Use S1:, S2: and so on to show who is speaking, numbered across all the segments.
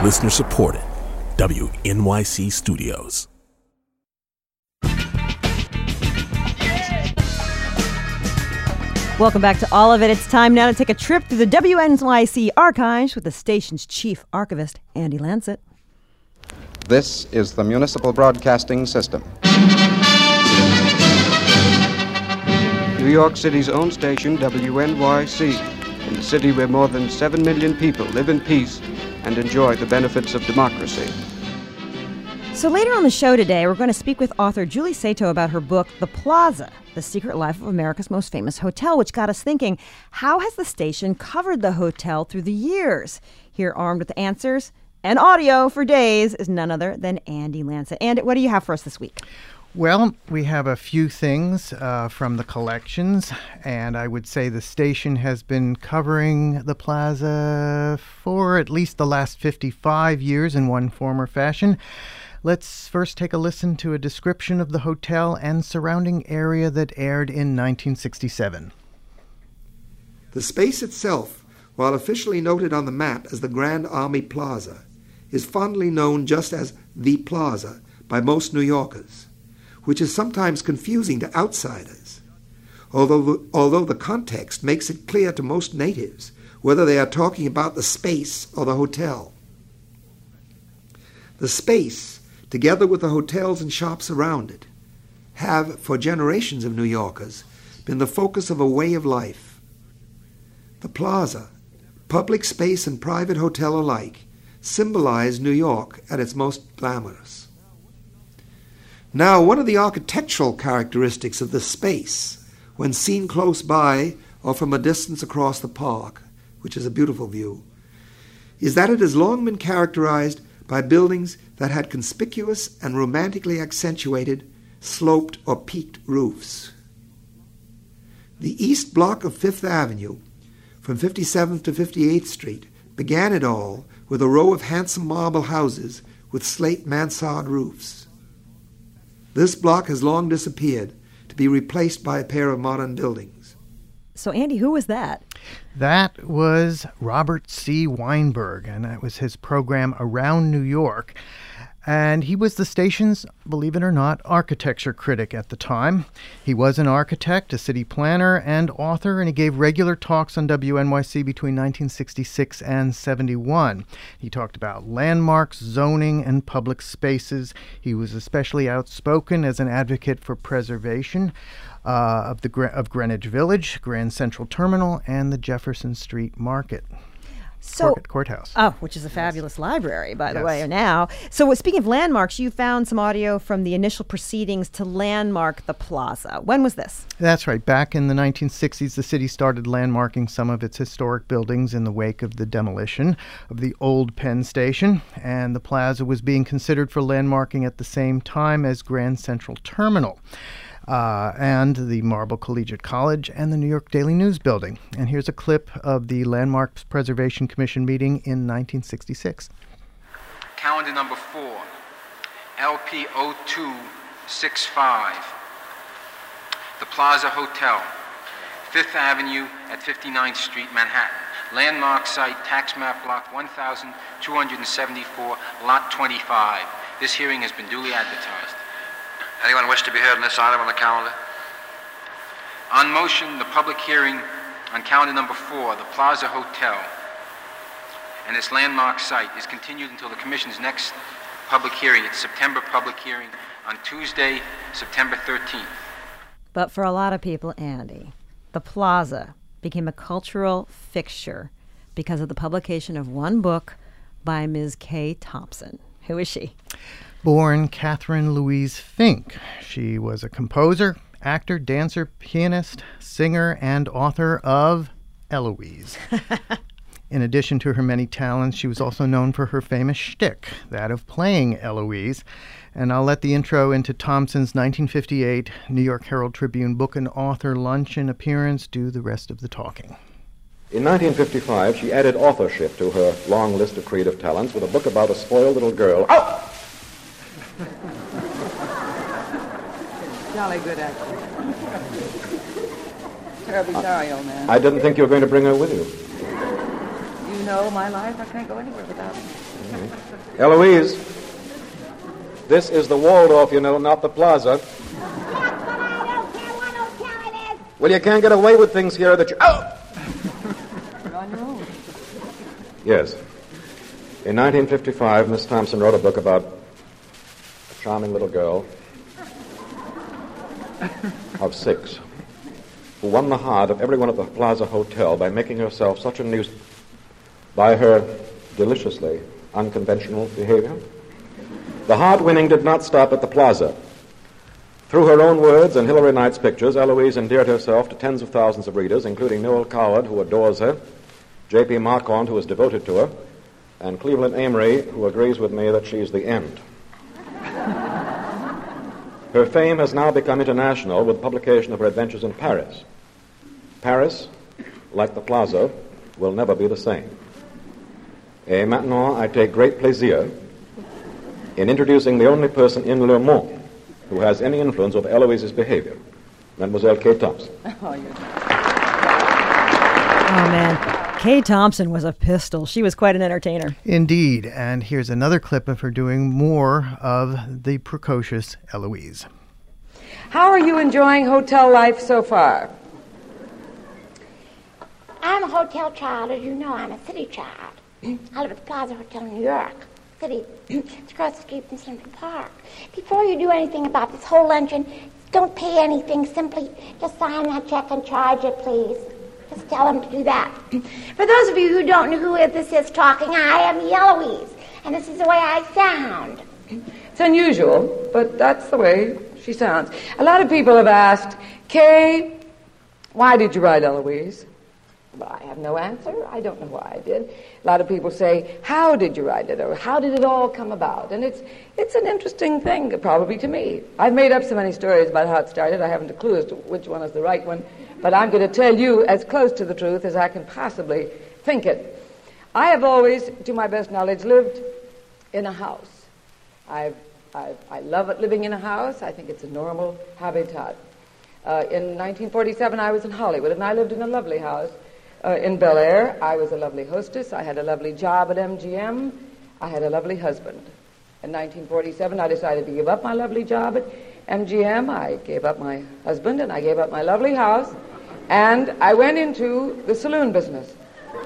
S1: Listener supported. WNYC Studios.
S2: Welcome back to All of It. It's time now to take a trip through the WNYC archives with the station's chief archivist, Andy Lancet.
S3: This is the Municipal Broadcasting System.
S4: New York City's own station, WNYC, in the city where more than 7 million people live in peace and enjoy the benefits of democracy.
S2: So later on the show today, we're going to speak with author Julie Sato about her book, The Plaza, The Secret Life of America's Most Famous Hotel, which got us thinking, how has the station covered the hotel through the years? Here, armed with answers and audio for days, is none other than Andy Lancet. Andy, what do you have for us this week?
S5: Well, we have a few things from the collections, and I would say the station has been covering the Plaza for at least the last 55 years in one form or fashion. Let's first take a listen to a description of the hotel and surrounding area that aired in 1967.
S6: The space itself, while officially noted on the map as the Grand Army Plaza, is fondly known just as the Plaza by most New Yorkers, which is sometimes confusing to outsiders, although the context makes it clear to most natives whether they are talking about the space or the hotel. The space, together with the hotels and shops around it, have, for generations of New Yorkers, been the focus of a way of life. The Plaza, public space and private hotel alike, symbolize New York at its most glamorous. Now, one of the architectural characteristics of the space, when seen close by or from a distance across the park, which is a beautiful view, is that it has long been characterized by buildings that had conspicuous and romantically accentuated sloped or peaked roofs. The east block of Fifth Avenue, from 57th to 58th Street, began it all with a row of handsome marble houses with slate mansard roofs. This block has long disappeared to be replaced by a pair of modern buildings.
S2: So, Andy, who was that?
S5: That was Robert C. Weinberg, and that was his program Around New York. And he was the station's, believe it or not, architecture critic at the time. He was an architect, a city planner, and author, and he gave regular talks on WNYC between 1966 and 71. He talked about landmarks, zoning, and public spaces. He was especially outspoken as an advocate for preservation of Greenwich Village, Grand Central Terminal, and the Jefferson Street Market. Courthouse.
S2: Oh, which is a fabulous library, by the
S5: Yes.
S2: way, now. So speaking of landmarks, you found some audio from the initial proceedings to landmark the Plaza. When was this?
S5: That's right. Back in the 1960s, the city started landmarking some of its historic buildings in the wake of the demolition of the old Penn Station, and the Plaza was being considered for landmarking at the same time as Grand Central Terminal. And the Marble Collegiate College and the New York Daily News building. And here's a clip of the Landmarks Preservation Commission meeting in 1966.
S7: Calendar number 4, LP 0265, the Plaza Hotel, 5th Avenue at 59th Street, Manhattan. Landmark site, tax map block 1274, lot 25. This hearing has been duly advertised.
S8: Anyone wish to be heard on this item on the calendar?
S7: On motion, the public hearing on calendar number 4, the Plaza Hotel, and its landmark site is continued until the Commission's next public hearing. It's September public hearing on Tuesday, September 13th.
S2: But for a lot of people, Andy, the Plaza became a cultural fixture because of the publication of one book by Ms. Kay Thompson. Who is she?
S5: Born Catherine Louise Fink. She was a composer, actor, dancer, pianist, singer, and author of Eloise. In addition to her many talents, she was also known for her famous shtick, that of playing Eloise. And I'll let the intro into Thompson's 1958 New York Herald Tribune Book and Author Luncheon appearance do the rest of the talking.
S3: In 1955, she added authorship to her long list of creative talents with a book about a spoiled little girl. Oh!
S9: Jolly good actor. Terribly sorry, old man.
S3: I didn't think you were going to bring her with you.
S9: You know my life. I can't go anywhere without him.
S3: Eloise, this is the Waldorf, you know, not the Plaza. Well, you can't get away with things here that you... Oh!
S9: You're on your own.
S3: Yes. In 1955, Miss Thompson wrote a book about a charming little girl of 6 who won the heart of everyone at the Plaza Hotel by making herself such a nuisance by her deliciously unconventional behavior. The heart winning did not stop at the Plaza. Through her own words and Hilary Knight's pictures, Eloise endeared herself to tens of thousands of readers, including Noel Coward, who adores her, J.P. Marquand, who is devoted to her, and Cleveland Amory, who agrees with me that she's the end. Her fame has now become international with the publication of her adventures in Paris. Paris, like the Plaza, will never be the same. Et maintenant, I take great plaisir in introducing the only person in Le Monde who has any influence over Eloise's behavior, Mademoiselle Kay Thompson.
S2: Oh, man. Kay Thompson was a pistol. She was quite an entertainer.
S5: Indeed. And here's another clip of her doing more of the precocious Eloise.
S9: How are you enjoying hotel life so far?
S10: I'm a hotel child. As you know, I'm a city child. I live at the Plaza Hotel in New York City. It's across the street from Central Park. Before you do anything about this whole luncheon, don't pay anything. Simply just sign that check and charge it, please. Just tell them to do that. For those of you who don't know who this is talking, I am Eloise, and this is the way I sound.
S9: It's unusual, but that's the way she sounds. A lot of people have asked, Kay, why did you write Eloise? Well, I have no answer. I don't know why I did. A lot of people say, how did you write it? Or how did it all come about? And it's an interesting thing, probably to me. I've made up so many stories about how it started, I haven't a clue as to which one is the right one. But I'm going to tell you as close to the truth as I can possibly think it. I have always, to my best knowledge, lived in a house. I love it living in a house. I think it's a normal habitat. In 1947, I was in Hollywood, and I lived in a lovely house. In Bel Air, I was a lovely hostess. I had a lovely job at MGM. I had a lovely husband. In 1947, I decided to give up my lovely job at MGM. I gave up my husband, and I gave up my lovely house, and I went into the saloon business.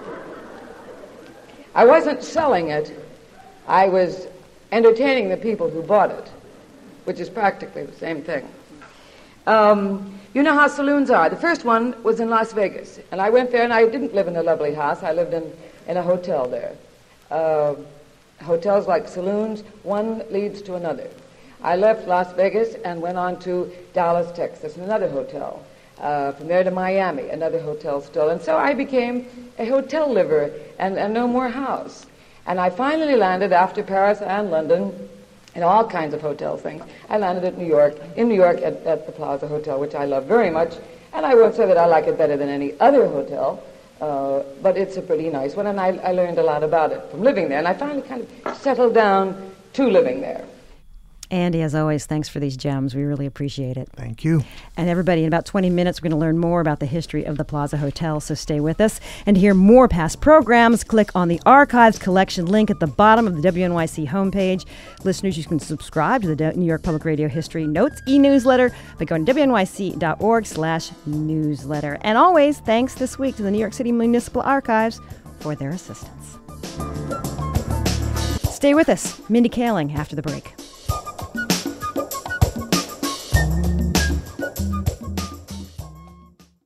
S9: I wasn't selling it. I was entertaining the people who bought it, which is practically the same thing. You know how saloons are. The first one was in Las Vegas, and I went there, and I didn't live in a lovely house. I lived in a hotel there. Hotels like saloons, one leads to another. I left Las Vegas and went on to Dallas, Texas, in another hotel. From there to Miami, another hotel still. And so I became a hotel liver and no more house. And I finally landed, after Paris and London, and all kinds of hotel things, I landed in New York at the Plaza Hotel, which I love very much. And I won't say that I like it better than any other hotel, but it's a pretty nice one, and I learned a lot about it from living there. And I finally kind of settled down to living there.
S2: Andy, as always, thanks for these gems. We really appreciate it.
S5: Thank you. And
S2: everybody, in about 20 minutes, we're going to learn more about the history of the Plaza Hotel, so stay with us. And to hear more past programs, click on the Archives Collection link at the bottom of the WNYC homepage. Listeners, you can subscribe to the New York Public Radio History Notes e-newsletter by going to wnyc.org/newsletter. And always, thanks this week to the New York City Municipal Archives for their assistance. Stay with us. Mindy Kaling after the break.